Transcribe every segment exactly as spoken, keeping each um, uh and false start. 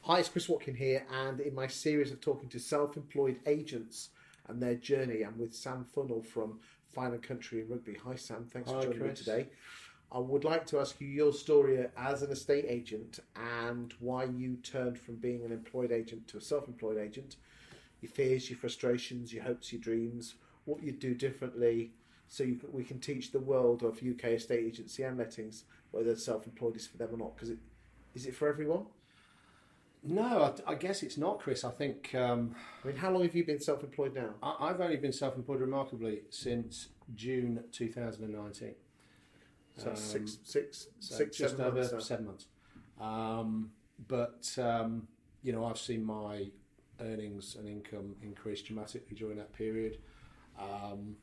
Hi, it's Chris Watkin here, and in my series of talking to self-employed agents and their journey, I'm with Sam Funnell from Fine and Country in Rugby. Hi Sam, thanks Hi, for joining Chris. me today. I would like to ask you your story as an estate agent and why you turned from being an employed agent to a self-employed agent, your fears, your frustrations, your hopes, your dreams, what you'd do differently so you can, we can teach the world of U K estate agency and lettings whether self-employed is for them or not, because it, is it for everyone? No, I, I guess it's not, Chris. I think um, I mean, how long have you been self-employed now? I, I've only been self-employed remarkably since June two thousand nineteen. So Um, six, six, so six, just seven over months now. seven months. Um, but um, you know, I've seen my earnings and income increase dramatically during that period, um,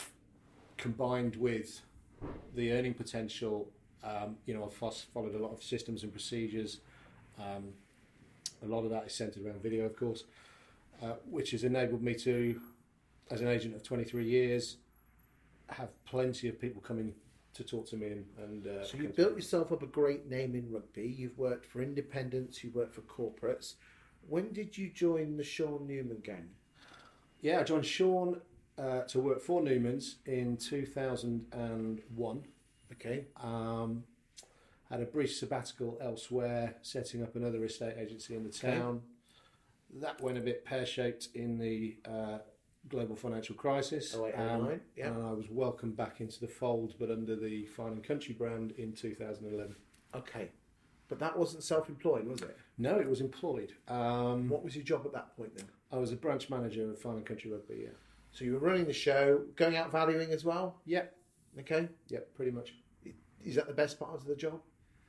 combined with the earning potential. Um, you know, I've fos- followed a lot of systems and procedures. Um, a lot of that is centred around video, of course, uh, which has enabled me to, as an agent of twenty-three years, have plenty of people coming to talk to me. And, and uh, So you built yourself up a great name in rugby. You've worked for independents, you worked for corporates. When did you join the Sean Newman gang? Yeah, I joined Sean uh, to work for Newman's in two thousand one. Okay. Um, had a brief sabbatical elsewhere, setting up another estate agency in the Okay. town. That went a bit pear-shaped in the uh, global financial crisis. oh eight, oh Um, nine, yeah. And I was welcomed back into the fold, but under the Fine and Country brand in two thousand eleven. Okay. But that wasn't self-employed, was it? No, it was employed. Um, What was your job at that point then? I was a branch manager of Fine and Country Rugby, yeah. So you were running the show, going out valuing as well? Yep, Okay. yep, pretty much. Is that the best part of the job?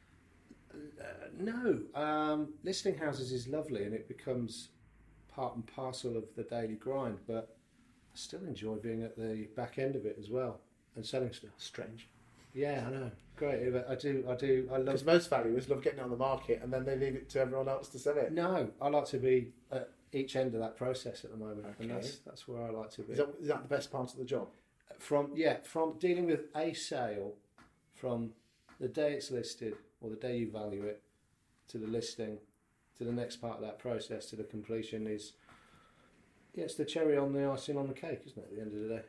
Uh, no, um, listing houses is lovely and it becomes part and parcel of the daily grind, but I still enjoy being at the back end of it as well and selling stuff. Strange. Yeah, I know. Great. I do, I do, I Because love... most valuers love getting it on the market and then they leave it to everyone else to sell it. No, I like to be at each end of that process at the moment, and Okay. that's, that's where I like to be. Is that, is that the best part of the job? From, yeah, from dealing with a sale, from the day it's listed or the day you value it, to the listing, to the next part of that process, to the completion is, yeah, it's the cherry on the icing on the cake, isn't it, at the end of the day?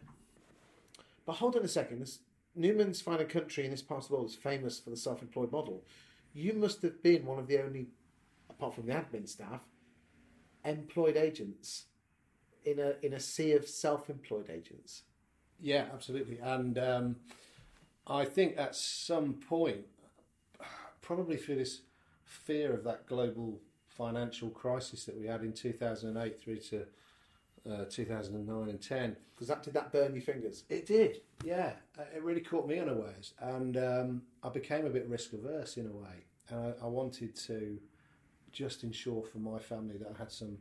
But hold on a second. This, Newman's Fine and Country in this part of the world is famous for the self-employed model. You must have been one of the only, apart from the admin staff, employed agents in a in a sea of self-employed agents. Yeah, absolutely. And um, I think at some point, probably through this fear of that global financial crisis that we had in two thousand eight through to uh, two thousand nine and ten, Because that did that burn your fingers? it did. Yeah, Uh, it really caught me unawares, and um, I became a bit risk averse in a way, and I, I wanted to just ensure for my family that I had some,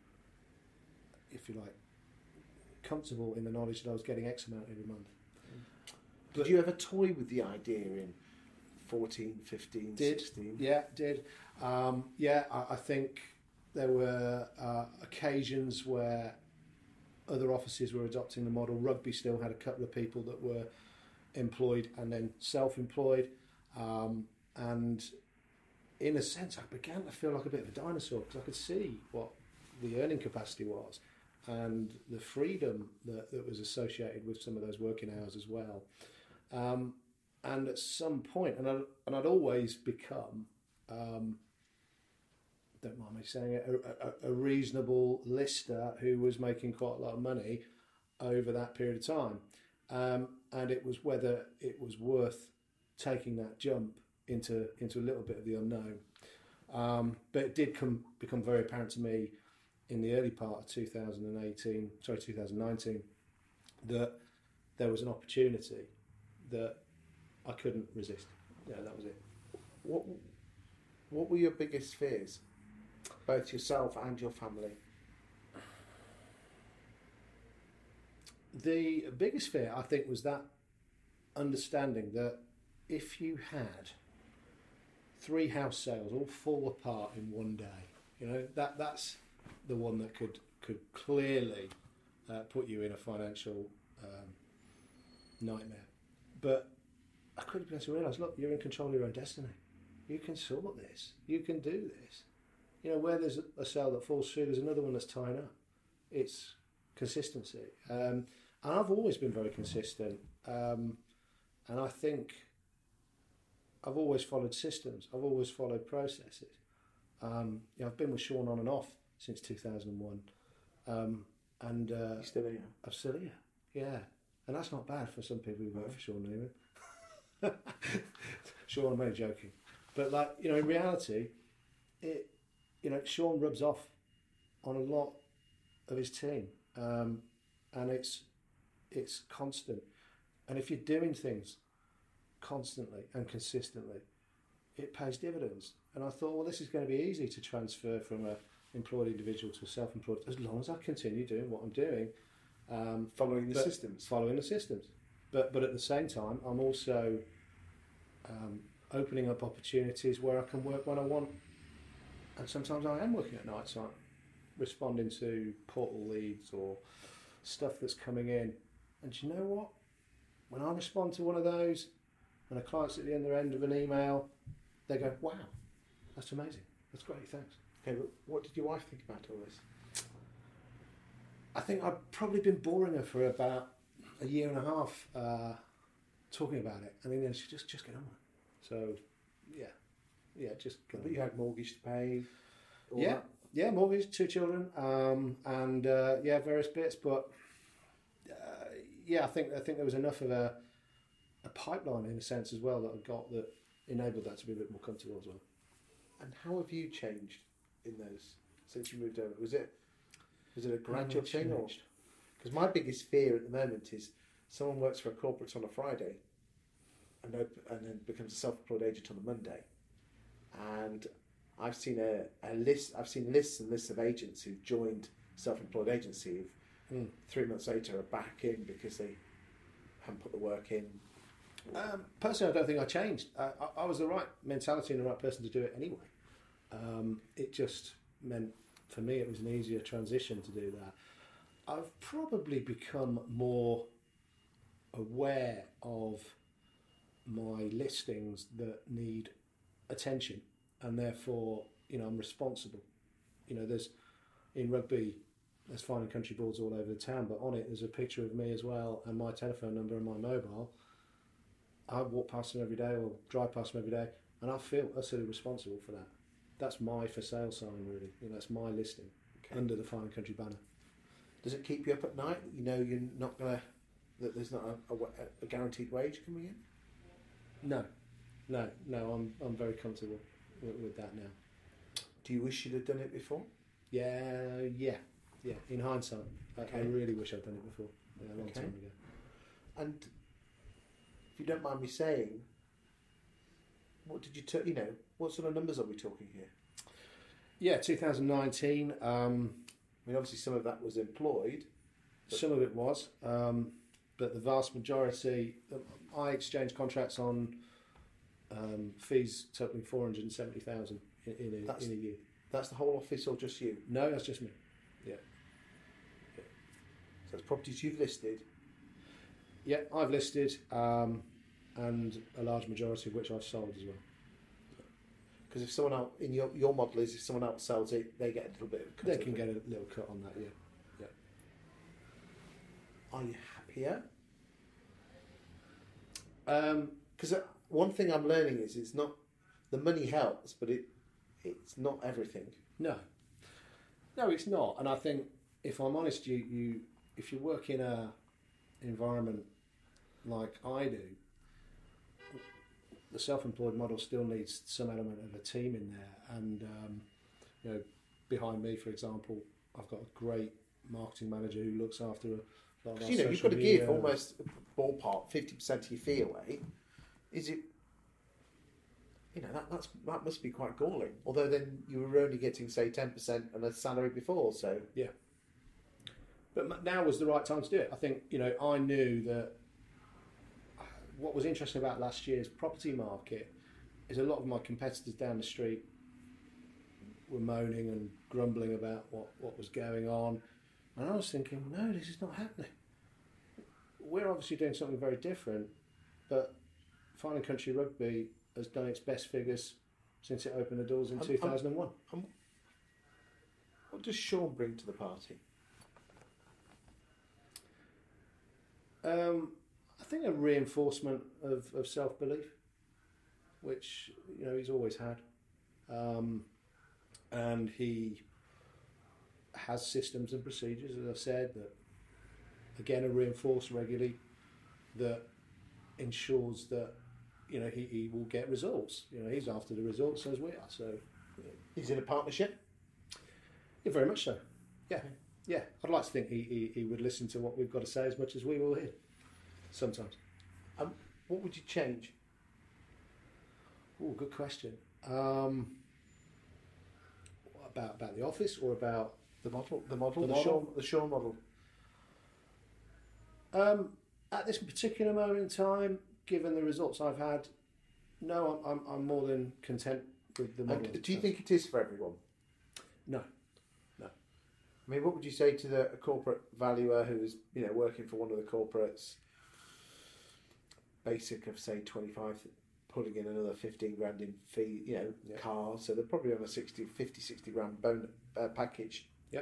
if you like, comfortable in the knowledge that I was getting X amount every month. Did you ever toy with the idea in fourteen, fifteen, Did. sixteen? Yeah, did. Um, yeah, I, I think there were uh, occasions where other offices were adopting the model. Rugby still had a couple of people that were employed and then self-employed. Um, and in a sense, I began to feel like a bit of a dinosaur because I could see what the earning capacity was and the freedom that, that was associated with some of those working hours as well. Um, and at some point, and, I, and I'd always become, um, don't mind me saying it, a, a, a reasonable lister who was making quite a lot of money over that period of time. Um, and it was whether it was worth taking that jump into into a little bit of the unknown. Um, but it did come become very apparent to me in the early part of two thousand eighteen, sorry, two thousand nineteen, that there was an opportunity that I couldn't resist. Yeah, that was it. What What were your biggest fears, both yourself and your family? The biggest fear, I think, was that understanding that if you had three house sales all fall apart in one day, you know, that that's the one that could could clearly uh, put you in a financial um, nightmare. But I quickly began to realise, look, you're in control of your own destiny. You can sort this. You can do this. you know, where there's a sale that falls through, there's another one that's tying up. It's consistency. Um, and I've always been very consistent. Um, and I think I've always followed systems. I've always followed processes. Um, you know, I've been with Sean on and off since two thousand one. Um, and uh, You're still here? I'm still here. Yeah. And that's not bad for some people who work for Sean Newman. Sean, I'm only joking. But, like, you know, in reality, it, you know, Sean rubs off on a lot of his team. Um, and it's it's constant. And if you're doing things constantly and consistently, it pays dividends. And I thought, well, this is going to be easy to transfer from a employed individual to a self-employed, as long as I continue doing what I'm doing. Um, following the systems. Following the systems. But but at the same time, I'm also um, opening up opportunities where I can work when I want. And sometimes I am working at night time, responding to portal leads or stuff that's coming in. And do you know what? When I respond to one of those and a client's at the other end of an email, they go, wow, that's amazing. That's great, thanks. Okay, but what did your wife think about all this? I think I've probably been boring her for about a year and a half uh, talking about it. And then she just, just get on with it. So, yeah. Yeah, just get on But with you it. had mortgage to pay? all Yeah. that? Yeah, mortgage, two children, um, and uh, yeah, various bits. But uh, yeah, I think I think there was enough of a a pipeline in a sense as well that I got that enabled that to be a bit more comfortable as well. And how have you changed in those since you moved over? Was it was it a gradual I've thing, or changed. because my biggest fear at the moment is someone works for a corporate on a Friday and op- and then becomes a self-employed agent on a Monday, and I've seen a, a list. I've seen lists and lists of agents who've joined self-employed agency who've Mm. three months later are back in because they haven't put the work in. Um, personally, I don't think I changed. I, I, I was the right mentality and the right person to do it anyway. Um, it just meant for me it was an easier transition to do that. I've probably become more aware of my listings that need attention, and therefore, you know, I'm responsible. You know, there's in rugby, there's fine and country boards all over the town, but on it there's a picture of me as well and my telephone number and my mobile. I walk past them every day or drive past them every day, and I feel utterly responsible for that. That's my for sale sign, really. You know, that's my listing Okay. under the fine and country banner. Does it keep you up at night? You know, you're not gonna that there's not a, a, a guaranteed wage coming in. No, no, no. I'm I'm very comfortable with, with that now. Do you wish you'd have done it before? Yeah, yeah, yeah. In hindsight, I, I Okay. really wish I'd done it before. Yeah, a long Okay. time ago. And if you don't mind me saying, what did you t- you know, what sort of numbers are we talking here? Yeah, two thousand nineteen. Um, I mean, obviously some of that was employed. some of it was, um, but the vast majority. I exchanged contracts on um, fees totaling four hundred and seventy thousand in, in, a, That's- in a year. That's the whole office or just you? No, that's just me. So it's properties you've listed. Yeah, I've listed, um, and a large majority of which I've sold as well. Because if someone else, in your, your model is if someone else sells it, they get a little bit of a cut. They of can it. get a little cut on that. Yeah. Are you happier? Um, Because one thing I'm learning is it's not the money helps, but it it's not everything. No, no, it's not. And I think, if I'm honest, you, you if you work in a environment like I do, the self-employed model still needs some element of a team in there. And um, you know, behind me, for example, I've got a great marketing manager who looks after a lot of our Because you know you've social got to media. give almost ballpark fifty percent of your fee away. Is it? You know that that's that must be quite galling. Although then you were only getting say ten percent and a salary before, so But m- now was the right time to do it. I think, you know, I knew that what was interesting about last year's property market is a lot of my competitors down the street were moaning and grumbling about what, what was going on. And I was thinking, no, this is not happening. We're obviously doing something very different, but Fine and Country Rugby has done its best figures since it opened the doors in I'm- two thousand one. What does Sean bring to the party? Um, I think a reinforcement of, of self-belief, which you know he's always had, um, and he has systems and procedures, as I said, that again are reinforced regularly, that ensures that you know he, he will get results. You know he's after the results as we are. So he's in a partnership. Yeah, very much so. Yeah, yeah. I'd like to think he, he, he would listen to what we've got to say as much as we will hear. Sometimes. Um, what would you change? Oh, good question. Um, about about the office or about the model? The model. The, the model? Sean, the Sean model. Um, at this particular moment in time, given the results I've had, no, I'm I'm, I'm more than content with the model. And do you think it is for everyone? No, no. I mean, what would you say to the a corporate valuer who is, you know, working for one of the corporates, basic of say twenty-five, pulling in another fifteen grand in fee, you know, yeah. cars, so they're probably on a sixty, fifty, sixty grand bone uh, package. Yeah.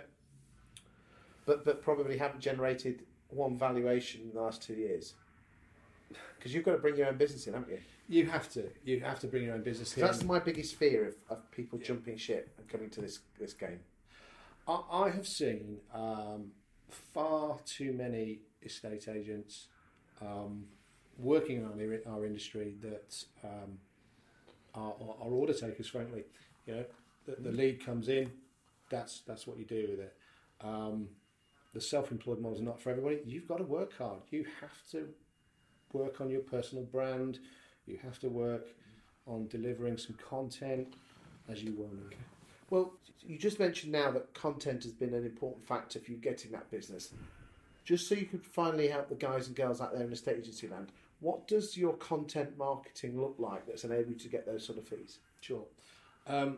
But but probably haven't generated one valuation in the last two years. Because you've got to bring your own business in, haven't you? You have to. You have to bring your own business in. That's my biggest fear of, of people yeah. jumping ship and coming to this this game. I, I have seen um, far too many estate agents um, working in our, our industry that um, are, are order takers. Frankly, you know, the, the lead comes in. That's that's what you do with it. Um, the self-employed model is not for everybody. You've got to work hard. You have to work on your personal brand. You have to work on delivering some content, as you well know. Okay. Well, you just mentioned now that content has been an important factor for you getting that business. Just so you can finally help the guys and girls out there in estate agency land, what does your content marketing look like that's enabled you to get those sort of fees? Sure. Um,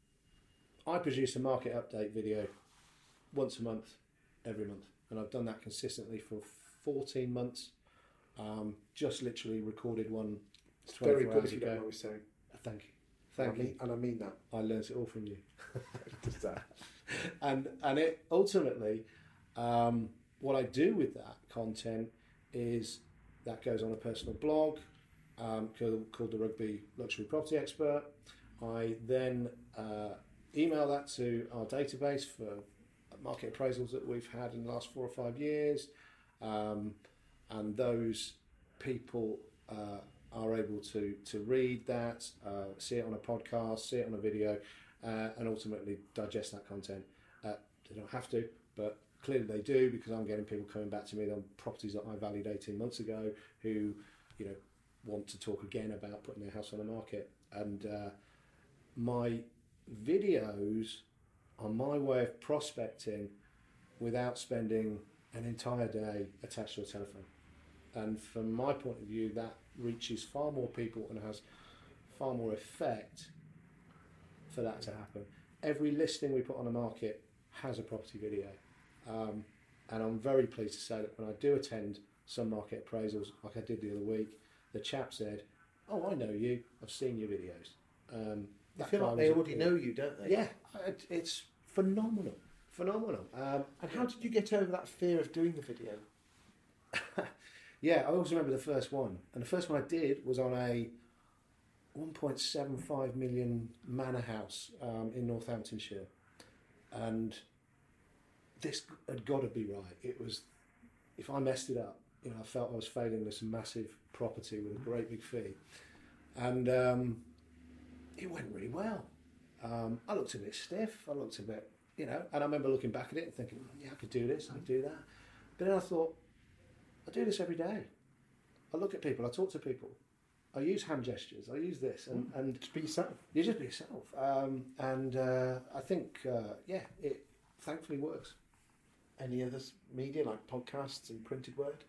I produce a market update video once a month, every month, and I've done that consistently for fourteen months. Um, just literally recorded one It's very twenty-four good hours if you don't ago. know what we're saying. Thank you. Thank I you. mean, and I mean that. I learnt it all from you. Just that. and and it ultimately, um, what I do with that content is that goes on a personal blog um, called, called the Rugby Luxury Property Expert. I then uh, email that to our database for market appraisals that we've had in the last four or five years, um, and those people uh, are able to to read that, uh, see it on a podcast, see it on a video, uh, and ultimately digest that content. Uh, they don't have to, but clearly they do, because I'm getting people coming back to me on properties that I valued eighteen months ago who, you know, want to talk again about putting their house on the market. And uh, my videos are my way of prospecting without spending an entire day attached to a telephone. And from my point of view, that reaches far more people and has far more effect for that to happen. Every listing we put on the market has a property video. Um, and I'm very pleased to say that when I do attend some market appraisals, like I did the other week, the chap said, "Oh, I know you. I've seen your videos." Um, I feel like they already know you, don't they? Yeah, it, it's phenomenal, phenomenal. Um, And how did you get over that fear of doing the video? Yeah, I always remember the first one, and the first one I did was on a one point seven five million manor house um, in Northamptonshire, and this had got to be right. It was, if I messed it up, you know, I felt I was failing this massive property with a great big fee, and um, it went really well. Um, I looked a bit stiff. I looked a bit, you know, and I remember looking back at it and thinking, yeah, I could do this, I could do that. But then I thought, I do this every day. I look at people, I talk to people, I use hand gestures, I use this, and, Mm. and Just be yourself. you just be yourself. Um, and uh, I think, uh, yeah, it thankfully works. Any other s- media like podcasts and printed word?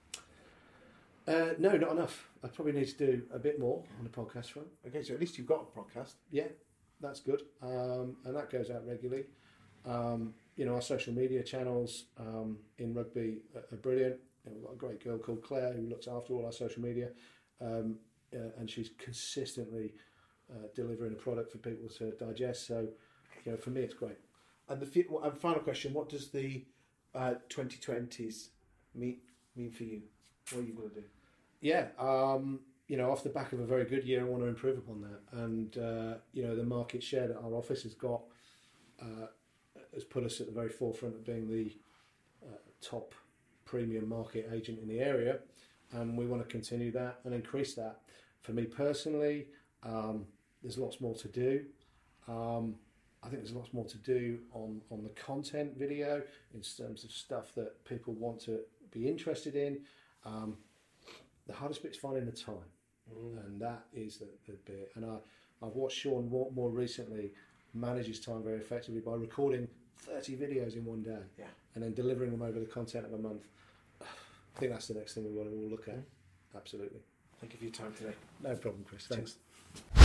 Uh, no, not enough. I probably need to do a bit more on the podcast front. Okay, so at least you've got a podcast. Yeah, that's good. Um, and that goes out regularly. Um, you know, our social media channels um, in rugby are, are brilliant. You know, we've got a great girl called Claire who looks after all our social media, um, uh, and she's consistently uh, delivering a product for people to digest. So, you know, for me, it's great. And the fi- and final question: what does the uh, twenty twenties mean mean for you? What are you going to do? Yeah, um, you know, off the back of a very good year, I want to improve upon that. And uh, you know, the market share that our office has got uh, has put us at the very forefront of being the uh, top premium market agent in the area, and we want to continue that and increase that. For me personally, um, there's lots more to do. Um, I think there's lots more to do on, on the content video in terms of stuff that people want to be interested in. Um, the hardest bit is finding the time, mm. and that is the, the bit. And I, I've watched Sean more, more recently manage his time very effectively by recording thirty videos in one day, yeah. and then delivering them over the content of a month. I think that's the next thing we want to all look at. Mm. Absolutely. Thank you for your time today. No problem, Chris. Thanks. Cheers.